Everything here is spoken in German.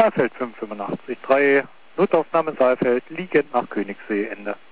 Saalfeld 585.3, Notaufnahme Saalfeld, liegend nach Königssee, Ende.